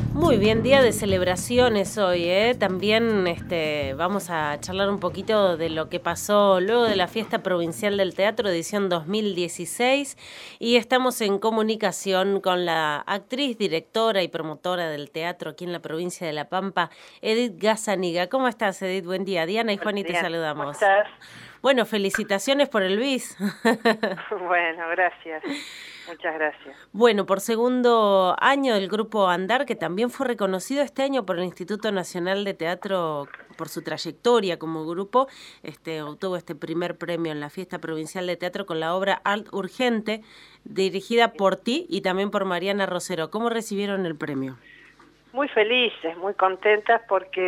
Muy bien, día de celebraciones hoy, ¿eh? También vamos a charlar un poquito de lo que pasó luego de la Fiesta Provincial del Teatro, edición 2016, y estamos en comunicación con la actriz, directora y promotora del teatro aquí en la provincia de La Pampa, Edith Gazzaniga. ¿Cómo estás, Edith? Buen día. Diana y Buenos Juani te días, ¿cómo saludamos. estás? Bueno, felicitaciones por el bis. Bueno, gracias, muchas gracias. Bueno, por segundo año del Grupo Andar, que también fue reconocido este año por el Instituto Nacional de Teatro por su trayectoria como grupo, obtuvo este primer premio en la Fiesta Provincial de Teatro con la obra Art Urgente, dirigida por ti y también por Mariana Rosero. ¿Cómo recibieron el premio? Muy felices, muy contentas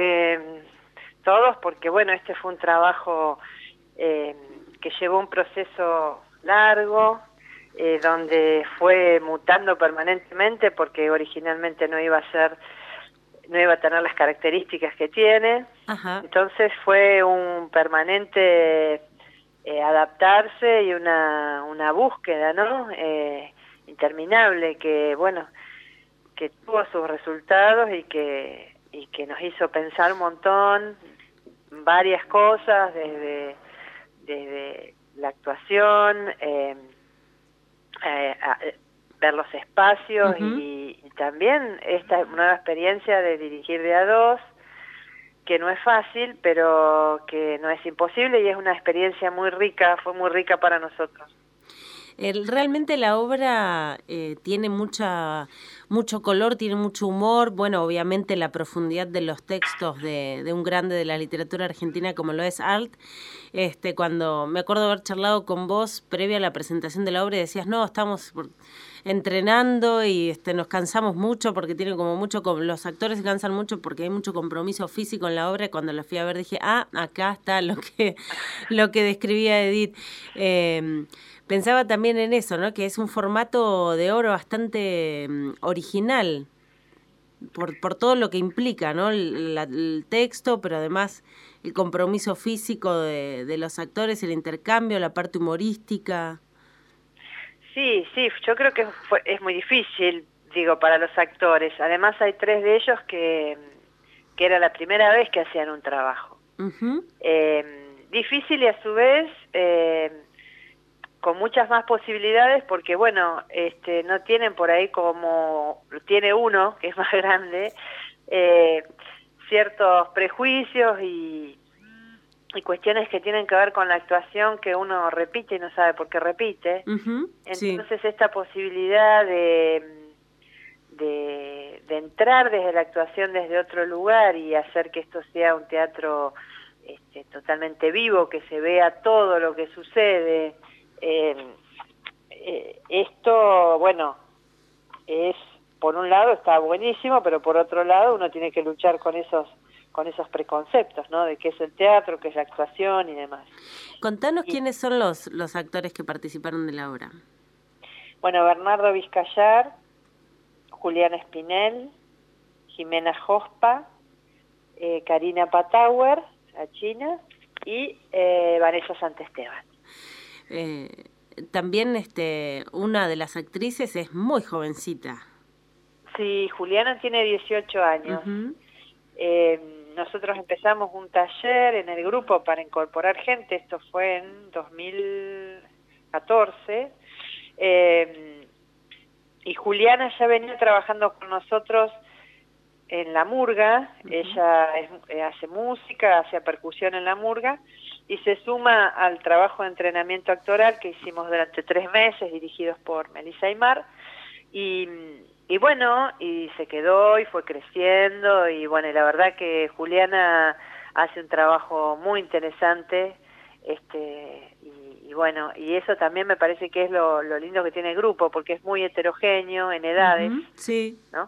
porque bueno, este fue un trabajo que llevó un proceso largo, donde fue mutando permanentemente porque originalmente no iba a tener las características que tiene. Ajá. Entonces fue un permanente adaptarse y una búsqueda, ¿no? Interminable que, bueno, que tuvo sus resultados y que nos hizo pensar un montón, varias cosas, desde la actuación, ver los espacios y también esta nueva experiencia de dirigir de a dos, que no es fácil, pero que no es imposible y es una experiencia muy rica, fue muy rica para nosotros. Realmente la obra tiene mucho color, tiene mucho humor, bueno, obviamente la profundidad de los textos de un grande de la literatura argentina como lo es Art. Cuando me acuerdo haber charlado con vos previa a la presentación de la obra y decías, no, estamos entrenando y nos cansamos mucho porque tiene como mucho, los actores se cansan mucho porque hay mucho compromiso físico en la obra. Y cuando la fui a ver dije, acá está lo que describía Edith. Pensaba también en eso, ¿no? Que es un formato de obra bastante original por todo lo que implica, ¿no? El texto, pero además el compromiso físico de los actores, el intercambio, la parte humorística. Sí, yo creo que es muy difícil, digo, para los actores. Además hay 3 de ellos que era la primera vez que hacían un trabajo. Difícil y a su vez con muchas más posibilidades porque, bueno, no tienen por ahí como tiene uno, que es más grande, ciertos prejuicios y cuestiones que tienen que ver con la actuación que uno repite y no sabe por qué repite. Entonces sí, esta posibilidad de entrar desde la actuación desde otro lugar y hacer que esto sea un teatro totalmente vivo, que se vea todo lo que sucede. Esto, bueno, por un lado está buenísimo, pero por otro lado uno tiene que luchar con esos preconceptos, ¿no? De qué es el teatro, qué es la actuación y demás. Contanos quiénes son los actores que participaron de la obra. Bueno, Bernardo Vizcayar, Julián Espinel, Jimena Jospa, Karina Patauer, la china, y Vanessa Santesteban. También una de las actrices es muy jovencita. Sí, Juliana tiene 18 años. Nosotros empezamos un taller en el grupo para incorporar gente, esto fue en 2014, y Juliana ya venía trabajando con nosotros en la murga. Ella hace música, hace percusión en la murga, y se suma al trabajo de entrenamiento actoral que hicimos durante 3 meses, dirigidos por Melissa Aymar, y bueno, y se quedó y fue creciendo, y bueno, y la verdad que Juliana hace un trabajo muy interesante, y bueno, y eso también me parece que es lo lindo que tiene el grupo, porque es muy heterogéneo en edades, sí, ¿no?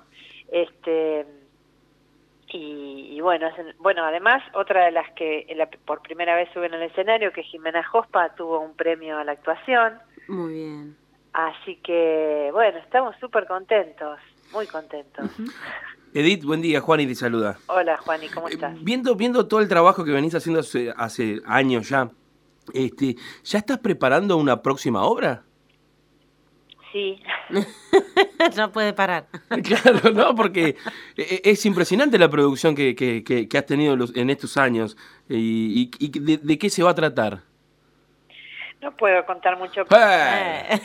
Y bueno, además, otra de las que por primera vez suben al escenario, que es Jimena Jospa, tuvo un premio a la actuación. Muy bien. Así que, bueno, estamos súper contentos, muy contentos. Edith, buen día, Juani te saluda. Hola, Juani, ¿cómo estás? Viendo todo el trabajo que venís haciendo hace años ya, ¿ya estás preparando una próxima obra? sí. No puede parar. Claro, ¿no? Porque es impresionante la producción que has tenido en estos años. ¿Y de qué se va a tratar? No puedo contar mucho. ¡Eh!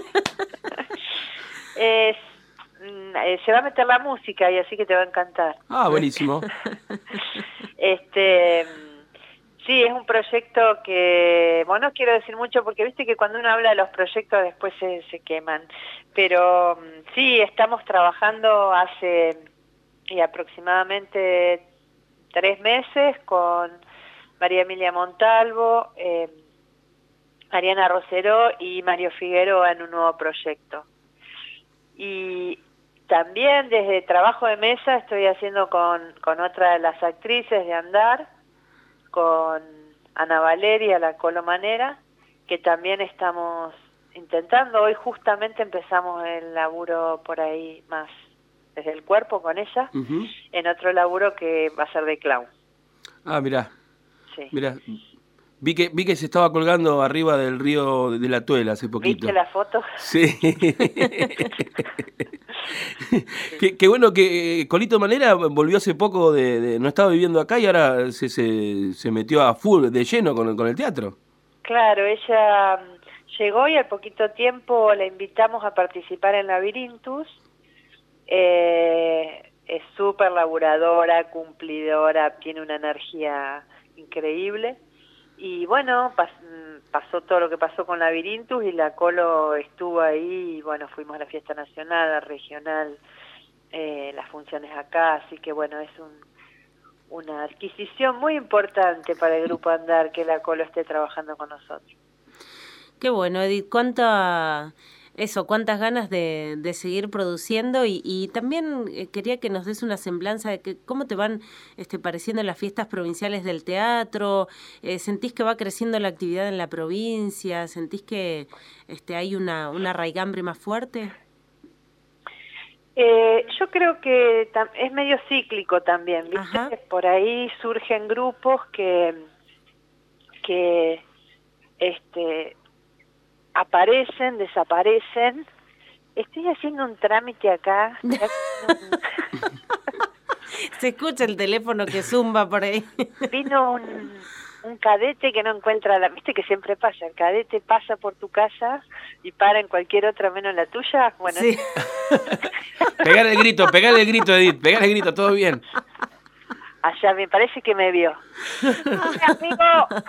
Se va a meter la música y así que te va a encantar. Ah, buenísimo. Sí, es un proyecto que, bueno, no quiero decir mucho porque viste que cuando uno habla de los proyectos después se queman, pero sí, estamos trabajando hace aproximadamente 3 meses con María Emilia Montalvo, Ariana Roseró y Mario Figueroa en un nuevo proyecto. Y también desde trabajo de mesa estoy haciendo con otra de las actrices de Andar, con Ana Valeria, la Colomanera, que también estamos intentando. Hoy justamente empezamos el laburo por ahí más desde el cuerpo con ella, en otro laburo que va a ser de clown. Ah, mirá. Sí. Mirá. Vi que se estaba colgando arriba del río de la Tuela hace poquito. ¿Viste la foto? Sí. Qué bueno que Colito Manera volvió hace poco no estaba viviendo acá y ahora se metió a full, de lleno con el teatro. Claro, ella llegó y al poquito tiempo la invitamos a participar en Labirintus. Es súper laburadora, cumplidora, tiene una energía increíble. Y bueno, pasó todo lo que pasó con Labirintus y la Colo estuvo ahí y bueno, fuimos a la fiesta nacional, a la regional, las funciones acá, así que bueno, es una adquisición muy importante para el Grupo Andar que la Colo esté trabajando con nosotros. Qué bueno, Edith, cuántas ganas de seguir produciendo y también quería que nos des una semblanza de cómo te van pareciendo las fiestas provinciales del teatro. ¿Sentís que va creciendo la actividad en la provincia? ¿Sentís que hay una raigambre más fuerte? Yo creo que es medio cíclico también, ¿viste? Ajá. Por ahí surgen grupos que aparecen, desaparecen. Estoy haciendo un trámite acá. Se escucha el teléfono que zumba por ahí. Vino un cadete que no encuentra viste que siempre pasa, el cadete pasa por tu casa y para en cualquier otra menos la tuya. Bueno, sí. Pegale el grito, Edith, pegale el grito, todo bien. Allá me parece que me vio. ¡Amigo!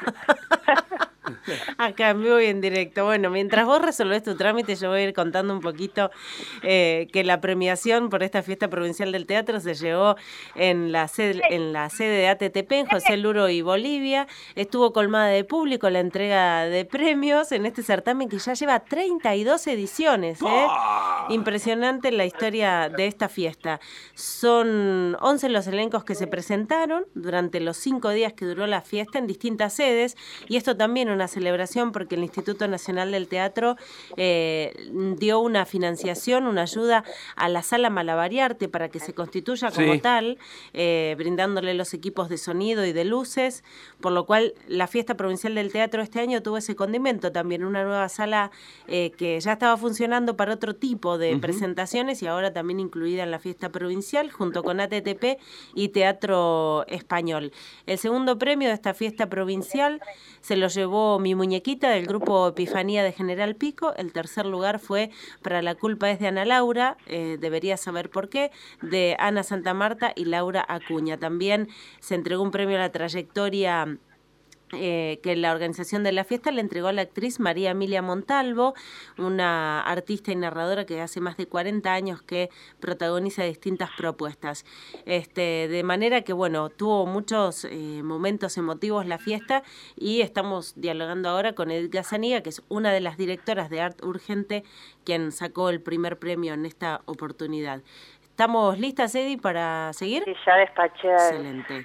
Acá en vivo y en directo. Bueno, mientras vos resolvés tu trámite, yo voy a ir contando un poquito que la premiación por esta fiesta provincial del teatro se llevó en la sede de ATTP, en José Luro y Bolivia. Estuvo colmada de público la entrega de premios en este certamen que ya lleva 32 ediciones. Impresionante la historia de esta fiesta. Son 11 los elencos que se presentaron durante los 5 días que duró la fiesta en distintas sedes, y esto también una celebración porque el Instituto Nacional del Teatro dio una financiación, una ayuda a la Sala Malavariarte para que se constituya como tal, brindándole los equipos de sonido y de luces, por lo cual la fiesta provincial del teatro este año tuvo ese condimento también, una nueva sala que ya estaba funcionando para otro tipo de presentaciones y ahora también incluida en la fiesta provincial junto con ATTP y Teatro Español. El segundo premio de esta fiesta provincial se lo llevó Mi Muñequita del grupo Epifanía de General Pico. El tercer lugar fue Para la culpa es de Ana Laura, Deberías saber por qué, de Ana Santa Marta y Laura Acuña. También se entregó un premio a la trayectoria que la organización de la fiesta le entregó a la actriz María Emilia Montalvo, una artista y narradora que hace más de 40 años que protagoniza distintas propuestas. De manera que, bueno, tuvo muchos momentos emotivos la fiesta y estamos dialogando ahora con Edith Gazzaniga, que es una de las directoras de Art Urgente, quien sacó el primer premio en esta oportunidad. ¿Estamos listas, Edi, para seguir? Sí, ya despaché. Excelente.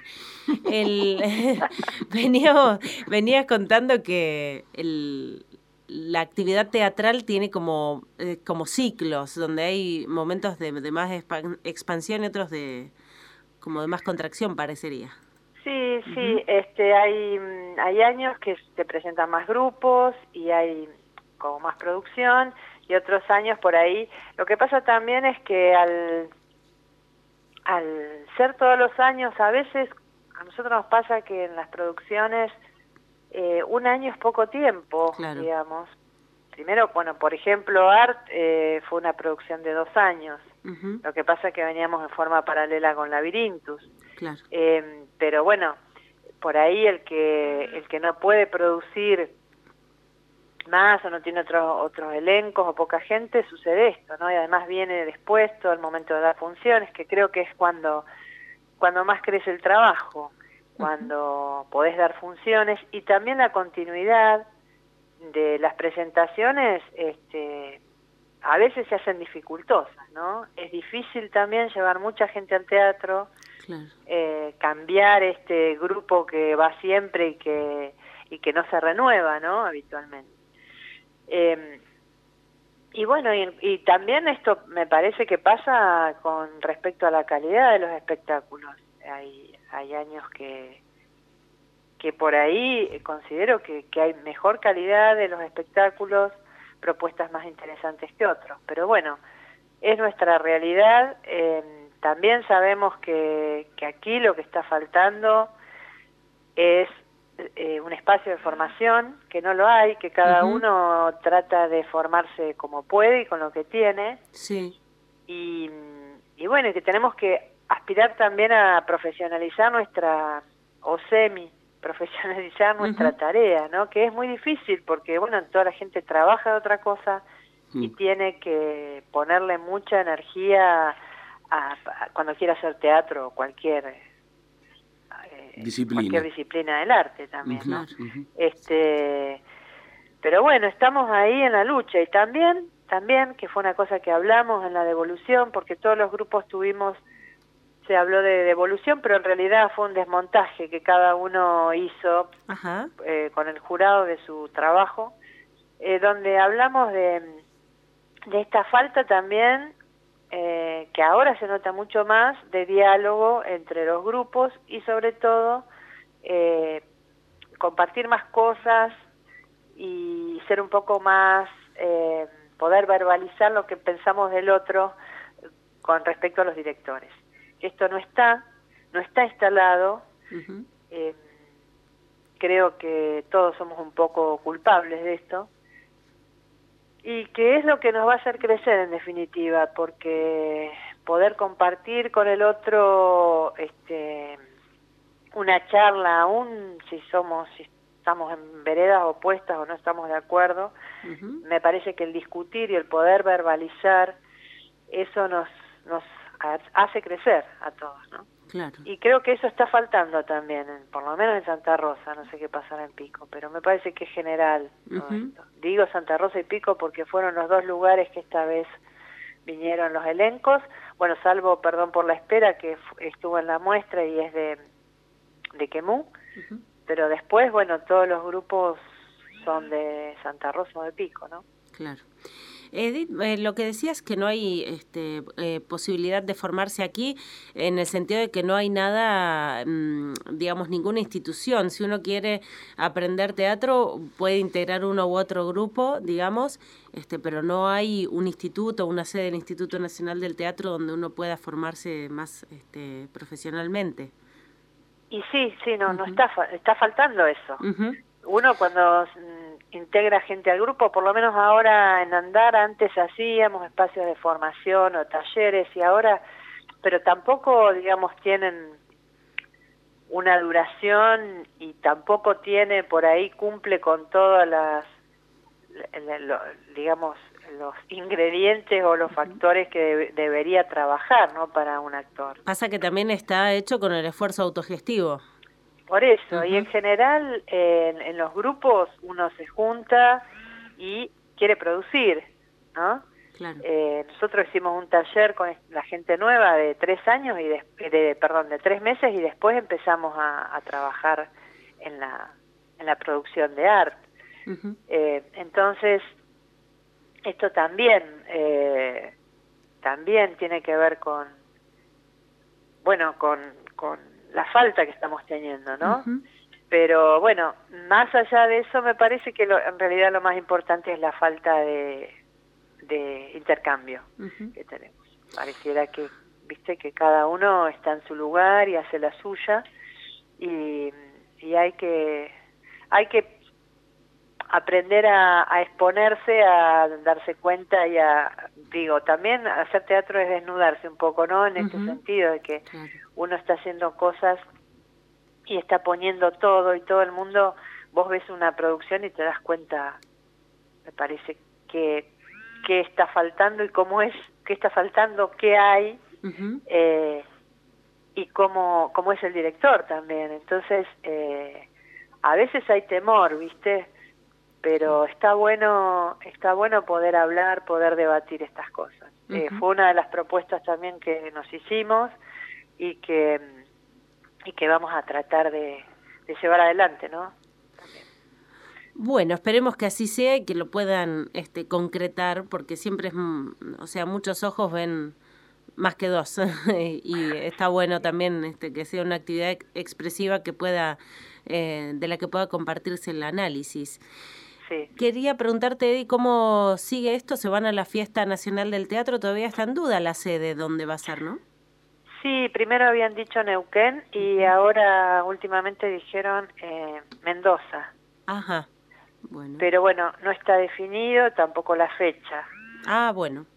Venías contando que la actividad teatral tiene como ciclos, donde hay momentos de más expansión y otros de más contracción, parecería. Sí, sí, hay años que se presentan más grupos y hay como más producción, y otros años por ahí. Lo que pasa también es que al ser todos los años, a veces a nosotros nos pasa que en las producciones un año es poco tiempo, claro. digamos. Primero, bueno, por ejemplo, Art fue una producción de 2 años. Lo que pasa es que veníamos en forma paralela con Labyrinthus. Claro. Pero bueno, por ahí el que no puede producir más o no tiene otros elencos o poca gente, sucede esto, ¿no? Y además viene después todo el momento de dar funciones, que creo que es cuando más crece el trabajo, cuando podés dar funciones, y también la continuidad de las presentaciones a veces se hacen dificultosas, ¿no? Es difícil también llevar mucha gente al teatro, claro. Cambiar este grupo que va siempre y que no se renueva, ¿no? Habitualmente. Y bueno, y también esto me parece que pasa con respecto a la calidad de los espectáculos. Hay años que por ahí considero que hay mejor calidad de los espectáculos, propuestas más interesantes que otros. Pero bueno, es nuestra realidad. También sabemos que aquí lo que está faltando es un espacio de formación, que no lo hay, que cada uno trata de formarse como puede y con lo que tiene. Sí. Y bueno, que tenemos que aspirar también a profesionalizar o semi-profesionalizar nuestra tarea, ¿no? Que es muy difícil porque, bueno, toda la gente trabaja de otra cosa y tiene que ponerle mucha energía cuando quiera hacer teatro o cualquier disciplina del arte también, ¿no? Pero bueno, estamos ahí en la lucha, y también que fue una cosa que hablamos en la devolución, porque todos los grupos se habló de devolución, pero en realidad fue un desmontaje que cada uno hizo con el jurado de su trabajo, donde hablamos de esta falta también, que ahora se nota mucho más, de diálogo entre los grupos y sobre todo compartir más cosas y ser un poco más, poder verbalizar lo que pensamos del otro con respecto a los directores. Esto no está instalado. Creo que todos somos un poco culpables de esto, y que es lo que nos va a hacer crecer en definitiva, porque poder compartir con el otro una charla, aún si estamos en veredas opuestas o no estamos de acuerdo, me parece que el discutir y el poder verbalizar, eso nos hace crecer a todos, ¿no? Claro. Y creo que eso está faltando también, por lo menos en Santa Rosa, no sé qué pasará en Pico, pero me parece que es general todo esto. Digo Santa Rosa y Pico porque fueron los 2 lugares que esta vez vinieron los elencos, bueno, salvo, perdón por la espera, que estuvo en la muestra y es de Quemú, pero después, bueno, todos los grupos son de Santa Rosa o de Pico, ¿no? Claro. Edith, lo que decías que no hay posibilidad de formarse aquí, en el sentido de que no hay nada, digamos, ninguna institución. Si uno quiere aprender teatro, puede integrar uno u otro grupo, digamos, pero no hay un instituto, una sede del Instituto Nacional del Teatro donde uno pueda formarse más profesionalmente. Y sí, no está faltando eso. Uno cuando integra gente al grupo, por lo menos ahora en Andar, antes hacíamos espacios de formación o talleres, y ahora, pero tampoco, digamos, tienen una duración, y tampoco cumple con todas digamos, los ingredientes o los factores que debería trabajar, ¿no?, para un actor. Pasa que también está hecho con el esfuerzo autogestivo. Por eso, y en general en los grupos uno se junta y quiere producir, ¿no? Claro. Nosotros hicimos un taller con la gente nueva de 3 años de 3 meses, y después empezamos a trabajar en la producción de arte. Entonces, esto también tiene que ver con la falta que estamos teniendo, ¿no? Pero bueno, más allá de eso, me parece que en realidad lo más importante es la falta de de intercambio que tenemos. Pareciera que, viste, que cada uno está en su lugar y hace la suya, y hay que aprender a exponerse, a darse cuenta y también hacer teatro es desnudarse un poco, ¿no? En este sentido de que uno está haciendo cosas y está poniendo todo, y todo el mundo, vos ves una producción y te das cuenta, me parece, que está faltando y cómo es, qué está faltando, qué hay, y cómo es el director también. Entonces, a veces hay temor, ¿viste? Pero está bueno poder hablar, poder debatir estas cosas. Fue una de las propuestas también que nos hicimos y que vamos a tratar de llevar adelante, ¿no? También. Bueno, esperemos que así sea y que lo puedan concretar, porque siempre muchos ojos ven más que dos y está bueno también que sea una actividad expresiva que pueda de la que pueda compartirse el análisis. Sí. Quería preguntarte, Eddie, ¿cómo sigue esto? ¿Se van a la Fiesta Nacional del Teatro? Todavía está en duda la sede dónde va a ser, ¿no? Sí, primero habían dicho Neuquén y ahora últimamente dijeron Mendoza. Ajá, bueno. Pero bueno, no está definido tampoco la fecha. Ah, bueno.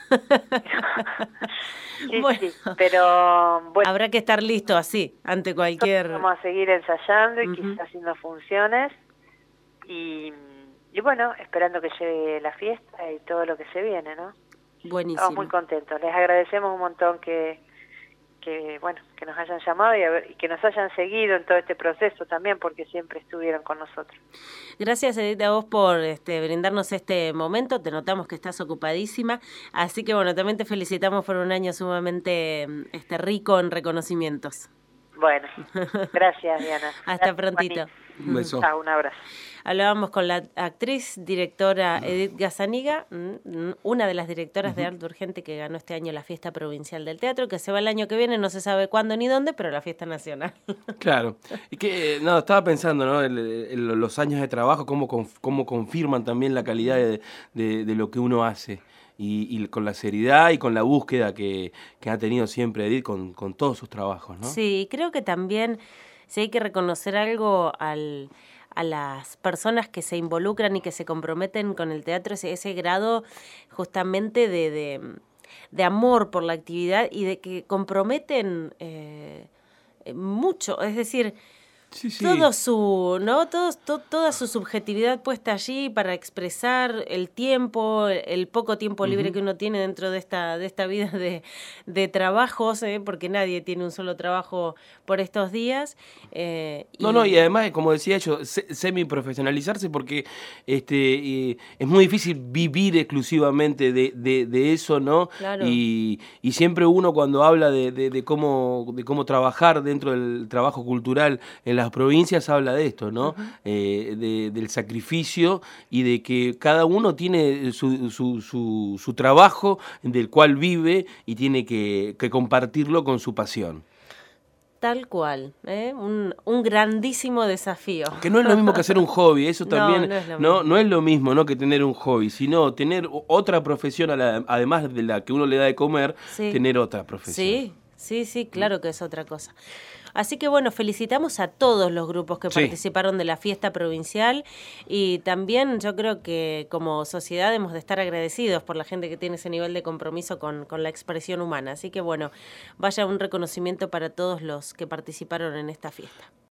Sí, bueno. Sí, pero bueno. Habrá que estar listo así, ante cualquier... Vamos a seguir ensayando y quizás haciendo funciones y bueno, esperando que llegue la fiesta y todo lo que se viene, ¿no? Buenísimo. Estamos muy contentos. Les agradecemos un montón que nos hayan llamado y que nos hayan seguido en todo este proceso también, porque siempre estuvieron con nosotros. Gracias, Edith, a vos por brindarnos este momento. Te notamos que estás ocupadísima, así que bueno, también te felicitamos por un año sumamente rico en reconocimientos. Bueno, gracias, Diana. Hasta prontito. Un beso. Chao, un abrazo. Hablábamos con la actriz, directora Edith Gazzaniga, una de las directoras de Arte Urgente que ganó este año la Fiesta Provincial del Teatro, que se va el año que viene, no se sabe cuándo ni dónde, pero la Fiesta Nacional. Claro. Y que, estaba pensando, ¿no? Los años de trabajo, cómo confirman también la calidad de lo que uno hace. Y con la seriedad y con la búsqueda que ha tenido siempre Edith con todos sus trabajos, ¿no? Sí, creo que también si hay que reconocer algo a las personas que se involucran y que se comprometen con el teatro, ese grado justamente de amor por la actividad y de que comprometen mucho, es decir... Sí. Toda su subjetividad puesta allí para expresar el tiempo, el poco tiempo libre que uno tiene dentro de esta vida de trabajos, porque nadie tiene un solo trabajo por estos días. Y además, como decía yo, semi-profesionalizarse, porque es muy difícil vivir exclusivamente de eso, ¿no? Claro. Y siempre uno cuando habla de cómo trabajar dentro del trabajo cultural en las provincias habla de esto, ¿no? Del sacrificio y de que cada uno tiene su trabajo del cual vive y tiene que compartirlo con su pasión. Tal cual, un grandísimo desafío. Que no es lo mismo que hacer un hobby, eso también no es lo mismo, ¿no? que tener un hobby, sino tener otra profesión, además de la que uno le da de comer, tener otra profesión. Sí, claro que es otra cosa. Así que bueno, felicitamos a todos los grupos que participaron de la fiesta provincial y también yo creo que como sociedad hemos de estar agradecidos por la gente que tiene ese nivel de compromiso con la expresión humana. Así que bueno, vaya un reconocimiento para todos los que participaron en esta fiesta.